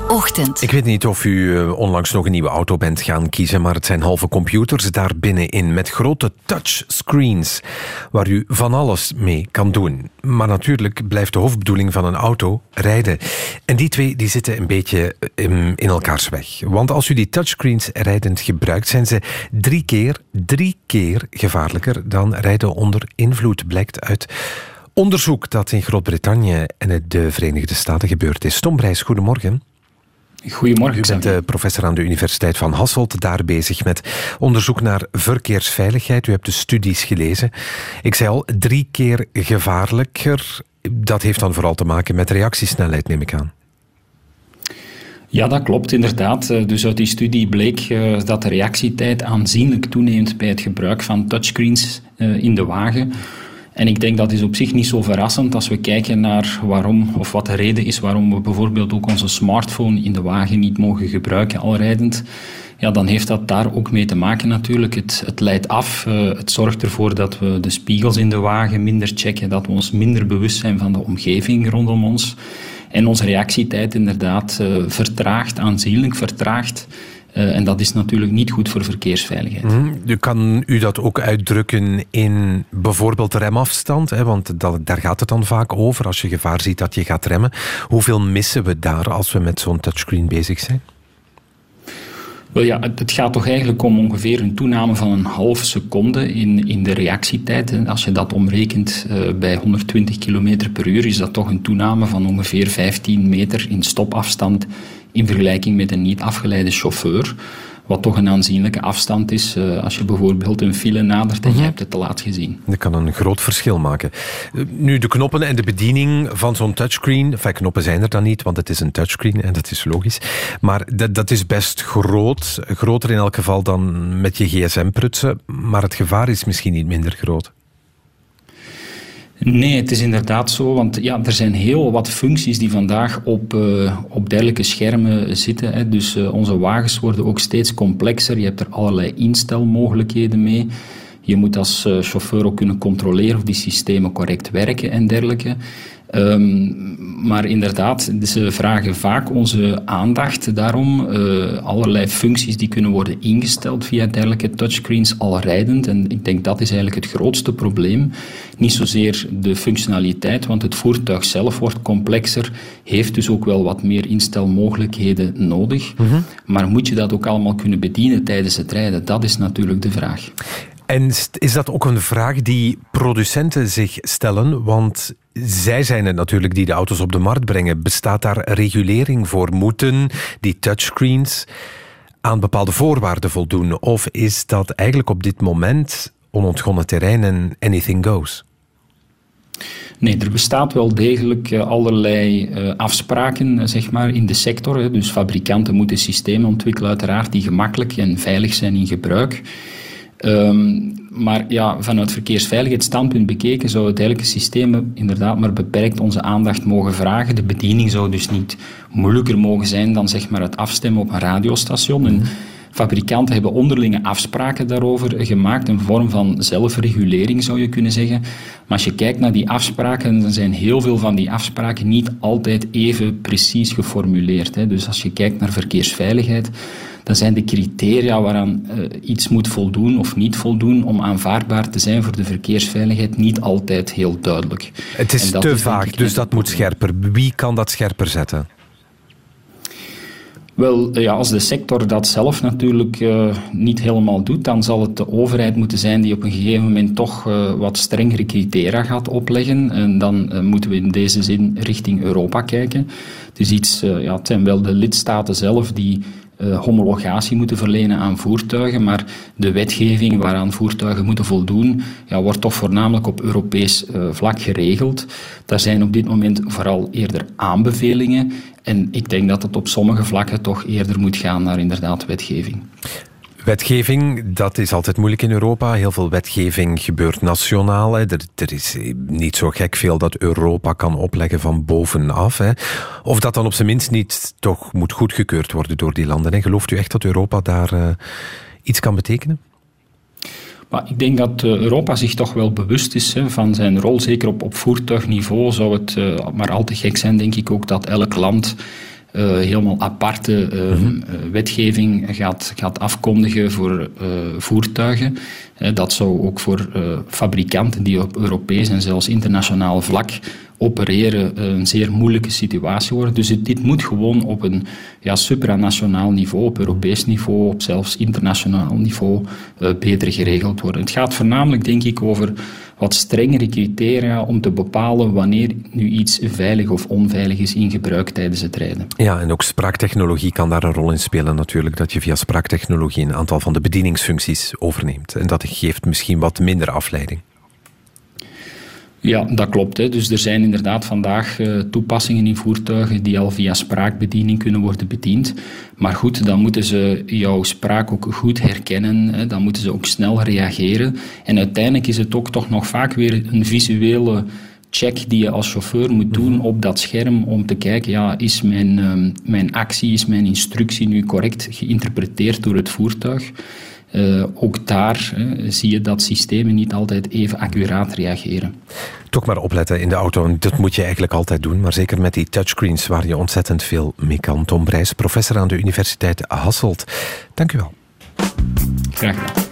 Ochtend. Ik weet niet of u onlangs nog een nieuwe auto bent gaan kiezen, maar het zijn halve computers daar binnenin met grote touchscreens waar u van alles mee kan doen. Maar natuurlijk blijft de hoofdbedoeling van een auto rijden. En die twee die zitten een beetje in elkaars weg. Want als u die touchscreens rijdend gebruikt, zijn ze 3 keer gevaarlijker dan rijden onder invloed, blijkt uit onderzoek dat in Groot-Brittannië en de Verenigde Staten gebeurd is. Tom Brijs, goedemorgen. Goedemorgen. U bent professor aan de Universiteit van Hasselt, daar bezig met onderzoek naar verkeersveiligheid. U hebt de studies gelezen. Ik zei al, 3 keer gevaarlijker. Dat heeft dan vooral te maken met reactiesnelheid, neem ik aan. Ja, dat klopt inderdaad. Dus uit die studie bleek dat de reactietijd aanzienlijk toeneemt bij het gebruik van touchscreens in de wagen. En ik denk dat is op zich niet zo verrassend als we kijken naar waarom, of wat de reden is waarom we bijvoorbeeld ook onze smartphone in de wagen niet mogen gebruiken al rijdend. Ja, dan heeft dat daar ook mee te maken natuurlijk. Het leidt af, het zorgt ervoor dat we de spiegels in de wagen minder checken, dat we ons minder bewust zijn van de omgeving rondom ons. En onze reactietijd inderdaad aanzienlijk vertraagt. En dat is natuurlijk niet goed voor verkeersveiligheid. Kan u dat ook uitdrukken in bijvoorbeeld remafstand? Hè? Want daar gaat het dan vaak over als je gevaar ziet dat je gaat remmen. Hoeveel missen we daar als we met zo'n touchscreen bezig zijn? Wel ja, het gaat toch eigenlijk om ongeveer een toename van een half seconde in de reactietijd. Als je dat omrekent bij 120 km per uur, is dat toch een toename van ongeveer 15 meter in stopafstand in vergelijking met een niet afgeleide chauffeur. Wat toch een aanzienlijke afstand is als je bijvoorbeeld een file nadert en je hebt het te laat gezien. Dat kan een groot verschil maken. Nu, de knoppen en de bediening van zo'n touchscreen... knoppen zijn er dan niet, want het is een touchscreen en dat is logisch. Maar dat is best groot. Groter in elk geval dan met je gsm prutsen. Maar het gevaar is misschien niet minder groot. Nee, het is inderdaad zo, want ja, er zijn heel wat functies die vandaag op dergelijke schermen zitten. Hè. Dus onze wagens worden ook steeds complexer. Je hebt er allerlei instelmogelijkheden mee. Je moet als chauffeur ook kunnen controleren of die systemen correct werken en dergelijke. Maar inderdaad, ze vragen vaak onze aandacht. Daarom allerlei functies die kunnen worden ingesteld via dergelijke touchscreens al rijdend. En ik denk dat is eigenlijk het grootste probleem. Niet zozeer de functionaliteit, want het voertuig zelf wordt complexer, heeft dus ook wel wat meer instelmogelijkheden nodig. Maar moet je dat ook allemaal kunnen bedienen tijdens het rijden? Dat is natuurlijk de vraag. En is dat ook een vraag die producenten zich stellen? Want zij zijn het natuurlijk die de auto's op de markt brengen. Bestaat daar regulering voor? Moeten die touchscreens aan bepaalde voorwaarden voldoen? Of is dat eigenlijk op dit moment onontgonnen terrein en anything goes? Nee, er bestaat wel degelijk allerlei afspraken zeg maar, in de sector. Hè. Dus fabrikanten moeten systemen ontwikkelen uiteraard die gemakkelijk en veilig zijn in gebruik. Maar ja, vanuit verkeersveiligheidsstandpunt bekeken zou het eigenlijk systeem inderdaad maar beperkt onze aandacht mogen vragen. De bediening zou dus niet moeilijker mogen zijn dan zeg maar, het afstemmen op een radiostation. En fabrikanten hebben onderlinge afspraken daarover gemaakt, een vorm van zelfregulering zou je kunnen zeggen. Maar als je kijkt naar die afspraken, dan zijn heel veel van die afspraken niet altijd even precies geformuleerd. Hè. Dus als je kijkt naar verkeersveiligheid, dan zijn de criteria waaraan iets moet voldoen of niet voldoen om aanvaardbaar te zijn voor de verkeersveiligheid niet altijd heel duidelijk. Het is te vaag, dus dat moet scherper. Wie kan dat scherper zetten? Wel, ja, als de sector dat zelf natuurlijk niet helemaal doet, dan zal het de overheid moeten zijn die op een gegeven moment toch wat strengere criteria gaat opleggen. En dan moeten we in deze zin richting Europa kijken. Het is het zijn wel de lidstaten zelf die homologatie moeten verlenen aan voertuigen, maar de wetgeving waaraan voertuigen moeten voldoen, wordt toch voornamelijk op Europees vlak geregeld. Daar zijn op dit moment vooral eerder aanbevelingen en ik denk dat het op sommige vlakken toch eerder moet gaan naar inderdaad wetgeving. Wetgeving, dat is altijd moeilijk in Europa. Heel veel wetgeving gebeurt nationaal. Hè. Er is niet zo gek veel dat Europa kan opleggen van bovenaf. Hè. Of dat dan op zijn minst niet toch moet goedgekeurd worden door die landen. Hè. Gelooft u echt dat Europa daar iets kan betekenen? Maar ik denk dat Europa zich toch wel bewust is van zijn rol. Zeker op voertuigniveau zou het maar al te gek zijn, denk ik ook, dat elk land helemaal aparte wetgeving gaat afkondigen voor voertuigen. Dat zou ook voor fabrikanten die op Europees en zelfs internationaal vlak opereren een zeer moeilijke situatie worden. Dus dit moet gewoon op een supranationaal niveau, op Europees niveau, op zelfs internationaal niveau beter geregeld worden. Het gaat voornamelijk, denk ik, over wat strengere criteria om te bepalen wanneer nu iets veilig of onveilig is in gebruik tijdens het rijden. Ja, en ook spraaktechnologie kan daar een rol in spelen natuurlijk, dat je via spraaktechnologie een aantal van de bedieningsfuncties overneemt. En dat geeft misschien wat minder afleiding. Ja, dat klopt. Hè. Dus er zijn inderdaad vandaag toepassingen in voertuigen die al via spraakbediening kunnen worden bediend. Maar goed, dan moeten ze jouw spraak ook goed herkennen. Hè. Dan moeten ze ook snel reageren. En uiteindelijk is het ook toch nog vaak weer een visuele check die je als chauffeur moet doen op dat scherm om te kijken, is mijn actie, is mijn instructie nu correct geïnterpreteerd door het voertuig? Ook daar zie je dat systemen niet altijd even accuraat reageren. Toch maar opletten in de auto. Dat moet je eigenlijk altijd doen. Maar zeker met die touchscreens waar je ontzettend veel mee kan. Tom Brijs, professor aan de Universiteit Hasselt. Dank u wel. Graag gedaan.